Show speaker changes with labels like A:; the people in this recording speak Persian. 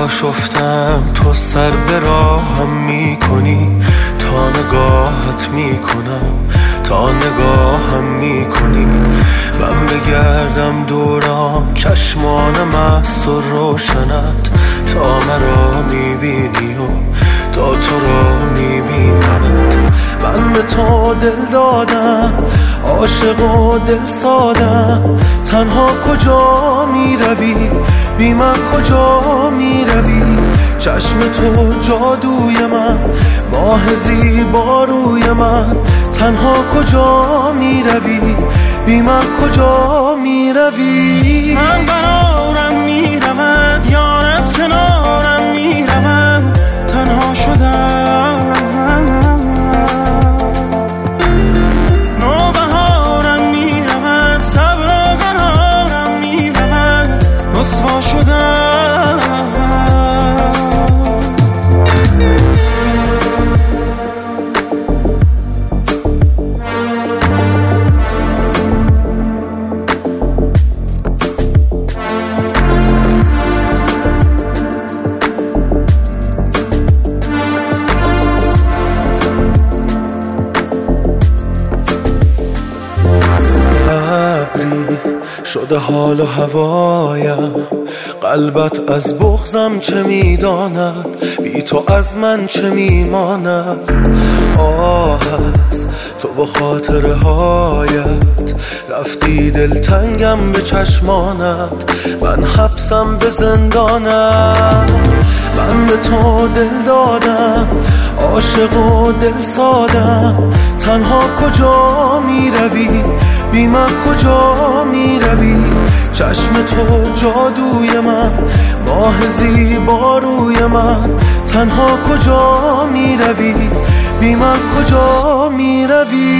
A: آشفتم تو سر به راهم میکنی، تا نگاهت میکنم، تا نگاهم میکنی. من بگردم دورم چشمانم است و روشنت، تا مرا میبینی و تا تو را میبینمت. من به تو دل دادم، عاشق و دل سادم. تنها کجا میروی، بی من کجا میروی؟ چشم تو جادوی من، ماه زیبا روی من. تنها کجا میروی، بی من کجا میروی؟
B: من قرارم میرود، یار از کنارم میرود. تنها شدم، نوبهارم میرود، صبر و قرارم میرود. رسوا شدم.
A: شده حال و هوایم، قلبت از بغضم چه میداند، بی تو از من چه میماند. آه از تو و خاطره هایت، رفتی دلتنگم به چشمانت. من حبسم به زندانم، من به تو دل دادم، عاشق و دل سادم. تنها کجا میروی، بی من کجا میروی؟ چشم تو جادوی من، ماه زیبا روی من. تنها کجا میروی، بی من کجا میروی؟